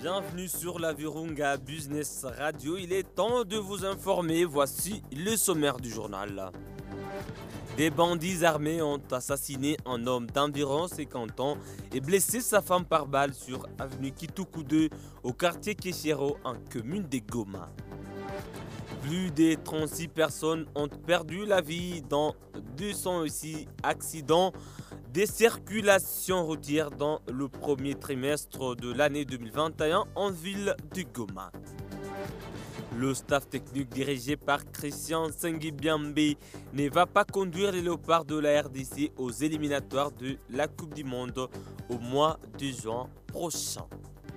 Bienvenue sur la Virunga Business Radio. Il est temps de vous informer. Voici le sommaire du journal. Des bandits armés ont assassiné un homme d'environ 50 ans et blessé sa femme par balle sur avenue Kituku 2 au quartier Keshero en commune de Goma. Plus de 36 personnes ont perdu la vie dans 206 accidents de circulation routière dans le premier trimestre de l'année 2021 en ville de Goma. Le staff technique dirigé par Christian Sengibiambe ne va pas conduire les léopards de la RDC aux éliminatoires de la Coupe du Monde au mois de juin prochain.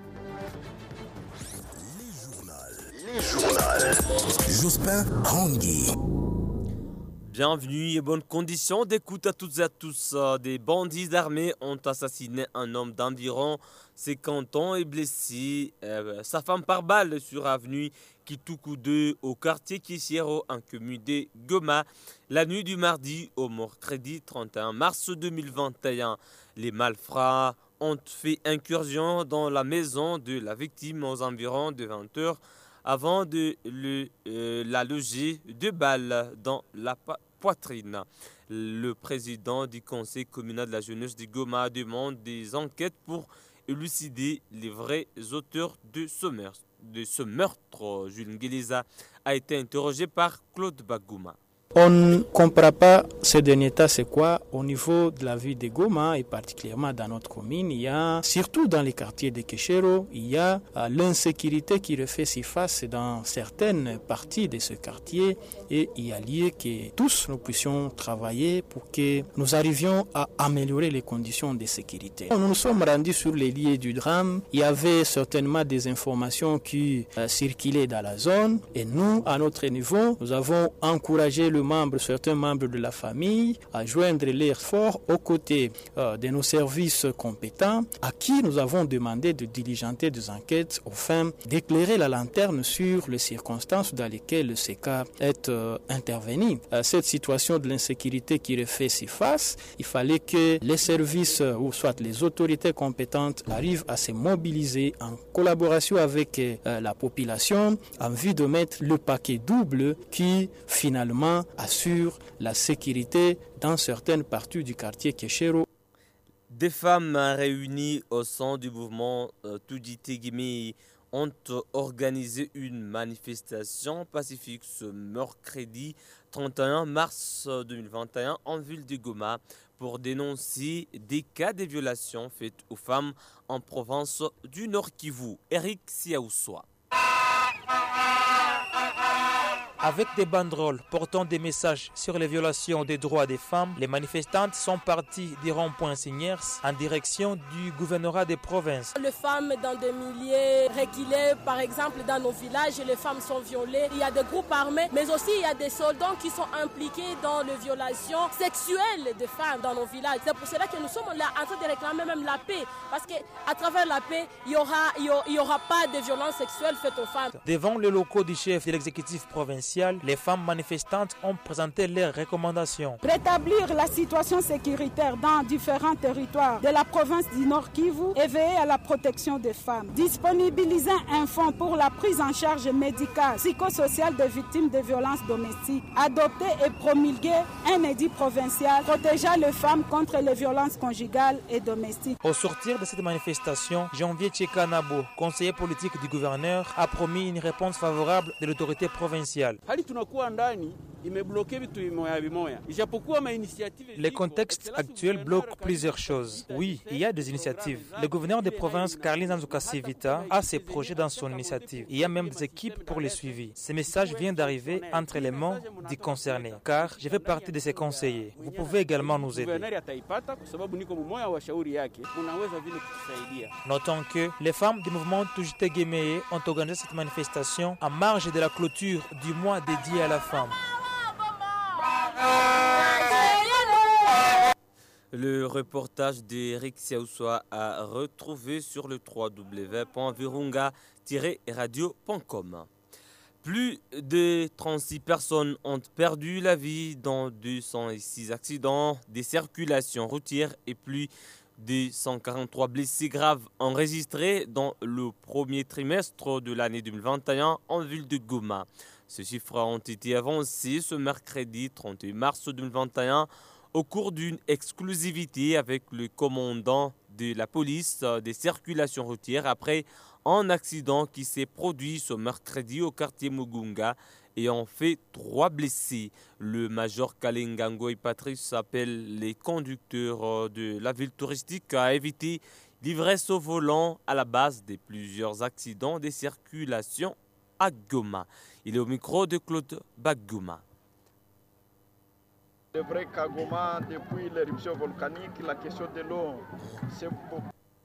Les journaux. Jospin Rangui. Bienvenue et bonnes conditions d'écoute à toutes et à tous. Des bandits armés ont assassiné un homme d'environ 50 ans et blessé sa femme par balle sur avenue Kituku 2 au quartier Kishiro en commune de Goma la nuit du mardi au mercredi 31 mars 2021. Les malfrats ont fait incursion dans la maison de la victime aux environs de 20 heures avant de la loger de balles dans la poitrine. Le président du conseil communal de la jeunesse de Goma demande des enquêtes pour élucider les vrais auteurs de ce meurtre. Jules Ngeleza a été interrogé par Claude Bagouma. On ne comprend pas ce dernier temps, c'est quoi au niveau de la ville de Goma et particulièrement dans notre commune. Il y a, surtout dans les quartiers de Keshero, il y a l'insécurité qui refait surface dans certaines parties de ce quartier et il y a lieu que tous nous puissions travailler pour que nous arrivions à améliorer les conditions de sécurité. Nous nous sommes rendus sur les lieux du drame. Il y avait certainement des informations qui circulaient dans la zone et nous, à notre niveau, nous avons encouragé certains membres de la famille à joindre leurs forces aux côtés de nos services compétents à qui nous avons demandé de diligenter des enquêtes afin d'éclairer la lanterne sur les circonstances dans lesquelles ces cas est intervenu. Cette situation de l'insécurité qui refait surface, il fallait que les services ou soit les autorités compétentes arrivent à se mobiliser en collaboration avec la population en vue de mettre le paquet double qui finalement assure la sécurité dans certaines parties du quartier Keshero. Des femmes réunies au sein du mouvement Tuditegimi ont organisé une manifestation pacifique ce mercredi 31 mars 2021 en ville de Goma pour dénoncer des cas de violations faites aux femmes en province du Nord Kivu. Eric Siaoussoa. Avec des banderoles portant des messages sur les violations des droits des femmes, les manifestantes sont parties des ronds-points Signers en direction du gouvernorat des provinces. Les femmes dans des milieux reculés, par exemple dans nos villages, les femmes sont violées. Il y a des groupes armés, mais aussi il y a des soldats qui sont impliqués dans les violations sexuelles des femmes dans nos villages. C'est pour cela que nous sommes là en train de réclamer même la paix, parce qu'à travers la paix, il n'y aura pas de violences sexuelles faites aux femmes. Devant les locaux du chef de l'exécutif provincial, les femmes manifestantes ont présenté leurs recommandations. Rétablir la situation sécuritaire dans différents territoires de la province du Nord Kivu et veiller à la protection des femmes. Disponibiliser un fonds pour la prise en charge médicale, psychosociale des victimes de violences domestiques. Adopter et promulguer un édit provincial protégeant les femmes contre les violences conjugales et domestiques. Au sortir de cette manifestation, Janvier Tchekanabo, conseiller politique du gouverneur, a promis une réponse favorable de l'autorité provinciale. Le contexte actuel bloque plusieurs choses. Oui, il y a des initiatives. Le gouverneur des provinces, Carlin Nzouka-Sivita, a ses projets dans son initiative. Il y a même des équipes pour les suivis. Ce message vient d'arriver entre les mains des concernés, car je fais partie de ces conseillers. Vous pouvez également nous aider. Notons que les femmes du mouvement Tujitegeme ont organisé cette manifestation en marge de la clôture du mois dédié à la femme. Le reportage d'Eric Siaoussoa a retrouvé sur le www.virunga-radio.com. Plus de 36 personnes ont perdu la vie dans 206 accidents de circulation routière et plus 243 blessés graves enregistrés dans le premier trimestre de l'année 2021 en ville de Goma. Ces chiffres ont été avancés ce mercredi 31 mars 2021 au cours d'une exclusivité avec le commandant de la police des circulations routières après un accident qui s'est produit ce mercredi au quartier Mugunga et en fait 3 blessés. Le major Kalengango et Patrice appelle les conducteurs de la ville touristique à éviter l'ivresse au volant à la base de plusieurs accidents de circulation à Goma. Il est au micro de Claude Bagouma. C'est vrai qu'à Goma, depuis l'éruption volcanique, la question de l'eau, c'est beaucoup.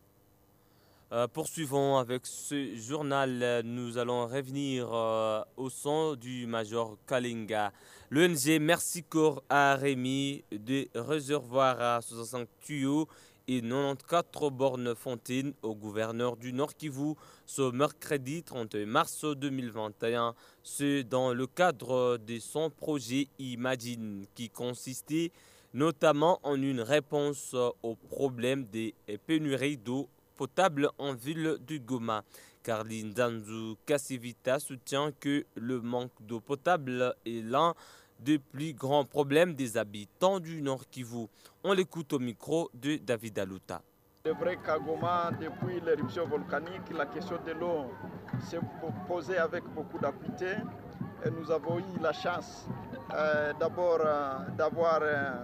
Poursuivons avec ce journal. Nous allons revenir au son du major Kalinga. L'ONG Merci Corps a remis des réservoirs à 65 tuyaux et 94 bornes fontaines au gouverneur du Nord Kivu ce mercredi 31 mars 2021. C'est dans le cadre de son projet Imagine qui consistait notamment en une réponse au problème des pénuries d'eau potable en ville de Goma. Carline Danzu Kassivita soutient que le manque d'eau potable est l'un des plus grands problèmes des habitants du Nord Kivu. On l'écoute au micro de David Aluta. C'est vrai qu'à Goma, depuis l'éruption volcanique, la question de l'eau s'est posée avec beaucoup d'acuité. Et nous avons eu la chance d'abord d'avoir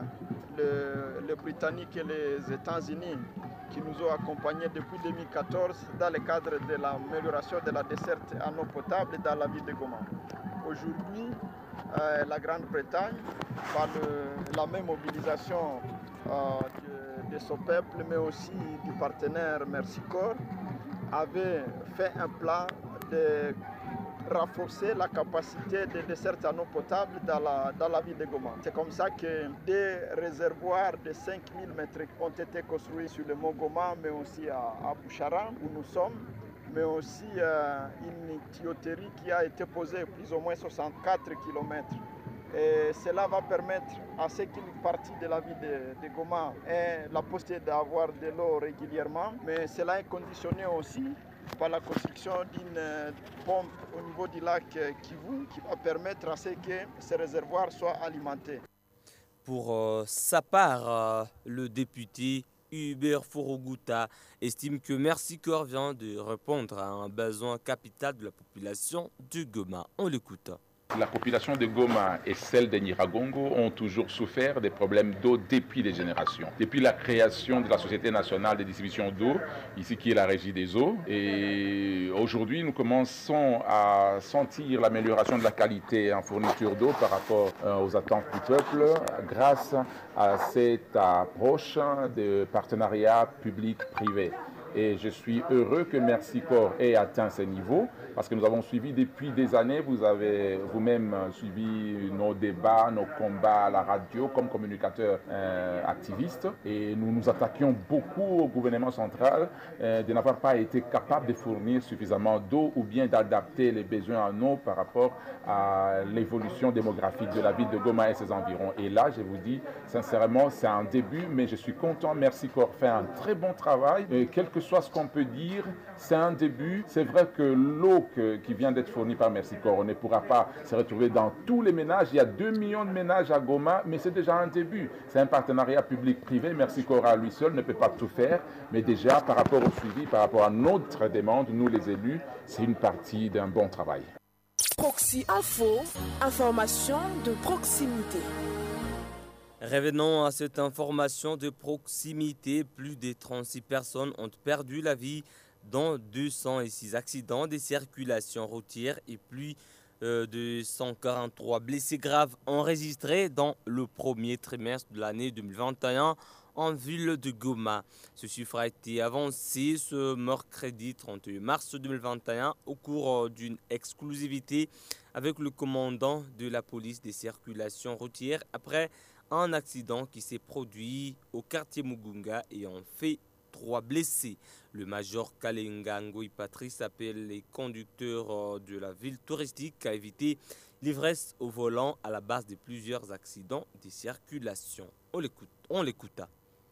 les Britanniques et les États-Unis qui nous ont accompagnés depuis 2014 dans le cadre de l'amélioration de la desserte en eau potable dans la ville de Goma. Aujourd'hui, la Grande-Bretagne, par la même mobilisation de son peuple, mais aussi du partenaire Merci Corps, avait fait un plan de renforcer la capacité de desserte en eau potable dans la ville de Goma. C'est comme ça que des réservoirs de 5000 mètres ont été construits sur le mont Goma, mais aussi à Bouchara, où nous sommes, mais aussi une tuyauterie qui a été posée plus ou moins 64 km. Et cela va permettre à ce qu'une partie de la ville de Goma ait la possibilité d'avoir de l'eau régulièrement, mais cela est conditionné aussi par la construction d'une pompe au niveau du lac Kivu qui va permettre à ce que ces réservoirs soient alimentés. Pour sa part, le député Hubert Furuguta estime que Merci Corps vient de répondre à un besoin capital de la population de Goma. On l'écoute. La population de Goma et celle de Nyiragongo ont toujours souffert des problèmes d'eau depuis des générations. Depuis la création de la Société nationale de distribution d'eau, ici qui est la Régie des eaux. Et aujourd'hui, nous commençons à sentir l'amélioration de la qualité en fourniture d'eau par rapport aux attentes du peuple grâce à cette approche de partenariat public-privé. Et je suis heureux que Merci Corps ait atteint ce niveau parce que nous avons suivi depuis des années, vous avez vous-même suivi nos débats, nos combats à la radio comme communicateurs activistes et nous nous attaquions beaucoup au gouvernement central de n'avoir pas été capable de fournir suffisamment d'eau ou bien d'adapter les besoins en eau par rapport à l'évolution démographique de la ville de Goma et ses environs. Et là, je vous dis sincèrement, c'est un début, mais je suis content. Merci Corps fait un très bon travail. Quel que soit ce qu'on peut dire, c'est un début. C'est vrai que l'eau qui vient d'être fournie par Merci Corps, on ne pourra pas se retrouver dans tous les ménages. Il y a 2 millions de ménages à Goma, mais c'est déjà un début. C'est un partenariat public-privé. Merci Corps à lui seul ne peut pas tout faire, mais déjà par rapport au suivi, par rapport à notre demande, nous les élus, c'est une partie d'un bon travail. Proxy Info, information de proximité. Revenons à cette information de proximité. Plus de 36 personnes ont perdu la vie dans 206 accidents de circulation routière et plus de 143 blessés graves enregistrés dans le premier trimestre de l'année 2021 en ville de Goma. Ce chiffre a été avancé ce mercredi 31 mars 2021 au cours d'une exclusivité avec le commandant de la police des circulations routières après un accident qui s'est produit au quartier Mugunga et en fait 3 blessés. Le major Kalenga Ngoi Patrice appelle les conducteurs de la ville touristique à éviter l'ivresse au volant à la base de plusieurs accidents de circulation. On l'écoute.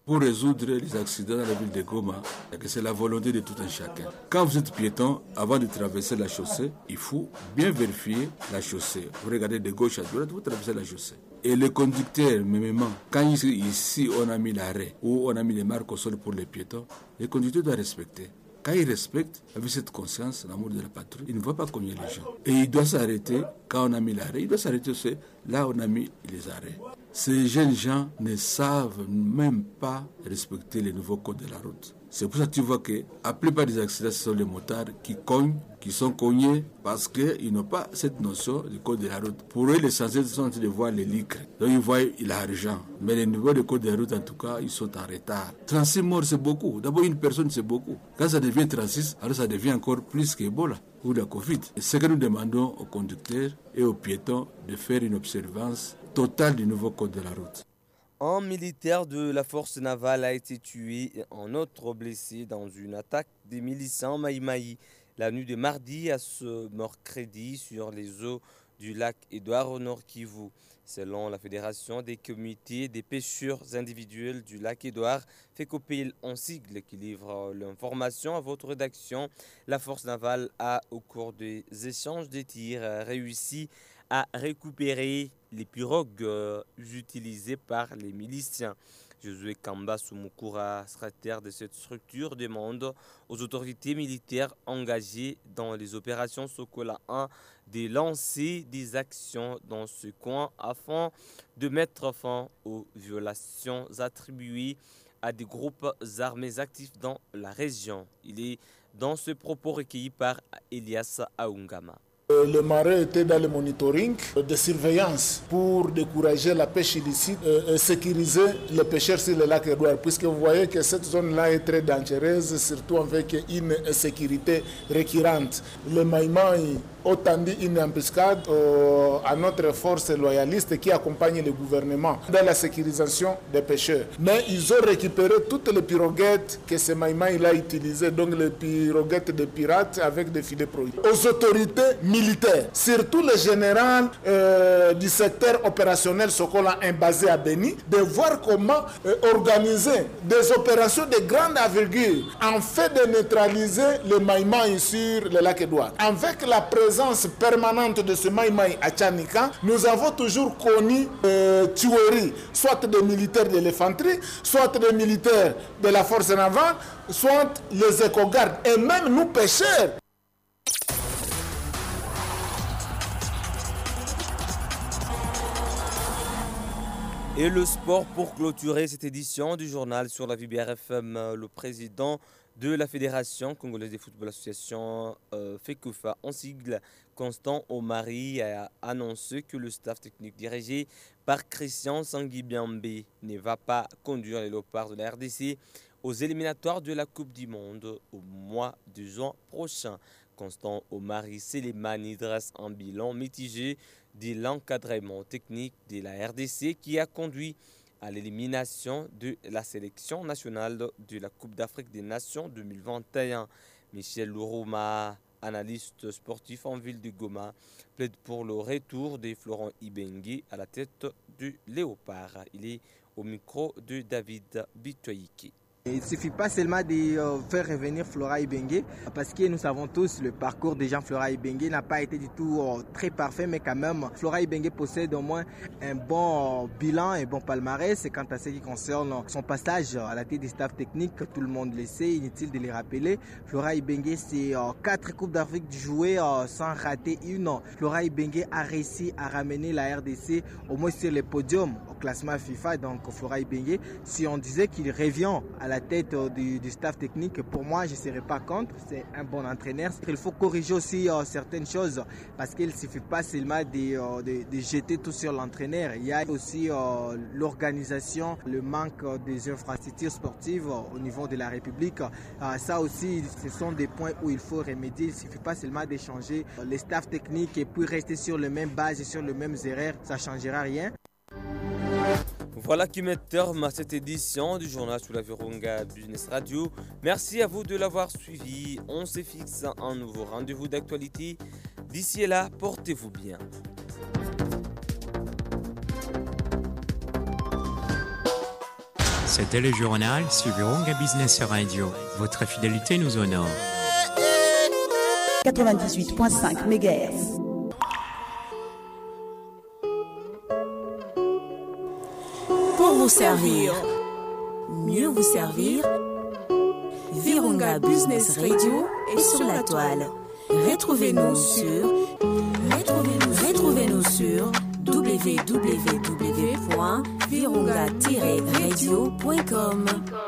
pour résoudre les accidents dans la ville de Goma, c'est la volonté de tout un chacun. Quand vous êtes piéton, avant de traverser la chaussée, il faut bien vérifier la chaussée. Vous regardez de gauche à droite, vous traversez la chaussée. Et le conducteur, même quand ici on a mis l'arrêt ou on a mis les marques au sol pour les piétons, le conducteur doit respecter. Quand il respecte, avec cette conscience, l'amour de la patrouille, il ne va pas cogner les gens. Et il doit s'arrêter, quand on a mis l'arrêt, il doit s'arrêter aussi là où on a mis les arrêts. Ces jeunes gens ne savent même pas respecter les nouveaux codes de la route. C'est pour ça que tu vois que la plupart des accidents, ce sont les motards qui cognent, qui sont cognés parce qu'ils n'ont pas cette notion du code de la route. Pour eux, l'essentiel, c'est de voir les licres. Donc ils voient l'argent. Mais les niveaux de code de la route, en tout cas, ils sont en retard. 36 morts, c'est beaucoup. D'abord, une personne, c'est beaucoup. Quand ça devient 36, alors ça devient encore plus qu'Ebola ou la Covid. Et ce que nous demandons aux conducteurs et aux piétons de faire une observance totale du nouveau code de la route. Un militaire de la force navale a été tué et un autre blessé dans une attaque des miliciens Maïmaï la nuit de mardi à ce mercredi sur les eaux du lac Édouard au Nord Kivu. Selon la Fédération des comités des pêcheurs individuels du lac Édouard, FECOPIL en sigle qui livre l'information à votre rédaction, la force navale a, au cours des échanges de tirs, réussi à récupérer les pirogues utilisées par les miliciens. Josué Kamba Soumukura, secrétaire de cette structure, demande aux autorités militaires engagées dans les opérations Sokola 1 de lancer des actions dans ce coin afin de mettre fin aux violations attribuées à des groupes armés actifs dans la région. Il est dans ce propos recueilli par Elias Aungama. Le marin était dans le monitoring de surveillance pour décourager la pêche illicite et sécuriser les pêcheurs sur le lac Édouard, puisque vous voyez que cette zone-là est très dangereuse, surtout avec une insécurité récurrente. Les Maïmaï ont tendu une embuscade à notre force loyaliste qui accompagne le gouvernement dans la sécurisation des pêcheurs. Mais ils ont récupéré toutes les piroguettes que ces Maïmaï-là utilisaient, donc les piroguettes de pirates avec des filets prohibés. Aux autorités militaires, surtout le général du secteur opérationnel Sokola 1 basé à Beni, de voir comment organiser des opérations de grande envergure en fait de neutraliser le Maïmaï sur le lac Édouard. Avec la présence permanente de ce Maïmaï à Tchanika, nous avons toujours connu tueries, soit des militaires de l'infanterie, soit des militaires de la force navale, soit les éco-gardes et même nous pêcheurs. Et le sport pour clôturer cette édition du journal sur la VBRFM, le président de la Fédération congolaise de football association FECOFA en sigle, Constant Omari, a annoncé que le staff technique dirigé par Christian Sanguibiambe ne va pas conduire les Léopards de la RDC aux éliminatoires de la Coupe du Monde au mois de juin prochain. Constant Omari Selemani dresse un bilan mitigé de l'encadrement technique de la RDC qui a conduit à l'élimination de la sélection nationale de la Coupe d'Afrique des Nations 2021. Michel Lourouma, analyste sportif en ville de Goma, plaide pour le retour de Florent Ibenge à la tête du Léopard. Il est au micro de David Bitoyiki. Il ne suffit pas seulement de faire revenir Flora Ibenge, parce que nous savons tous le parcours de Jean-Flora Ibenge n'a pas été du tout très parfait, mais quand même, Flora Ibenge possède au moins un bon bilan, un bon palmarès. Et quant à ce qui concerne son passage à la tête du staff technique, tout le monde le sait, inutile de les rappeler. Flora Ibenge, c'est 4 Coupes d'Afrique jouées sans rater une. Flora Ibenge a réussi à ramener la RDC au moins sur le podium au classement FIFA. Donc Flora Ibenge, si on disait qu'il revient à la tête du staff technique, pour moi je ne serais pas contre, c'est un bon entraîneur. Il faut corriger aussi certaines choses parce qu'il ne suffit pas seulement de jeter tout sur l'entraîneur. Il y a aussi l'organisation, le manque des infrastructures sportives au niveau de la République. Ça aussi, ce sont des points où il faut remédier. Il ne suffit pas seulement d'échanger les staffs techniques et puis rester sur les mêmes bases et sur les mêmes erreurs, ça ne changera rien. Voilà qui met terme à cette édition du journal sur la Virunga Business Radio. Merci à vous de l'avoir suivi. On se fixe un nouveau rendez-vous d'actualité. D'ici là, portez-vous bien. C'était le journal sur Virunga Business Radio. Votre fidélité nous honore. 98.5 MHz. Pour vous servir, mieux vous servir, Virunga Business Radio est sur la toile. Retrouvez-nous sur www.virunga-radio.com.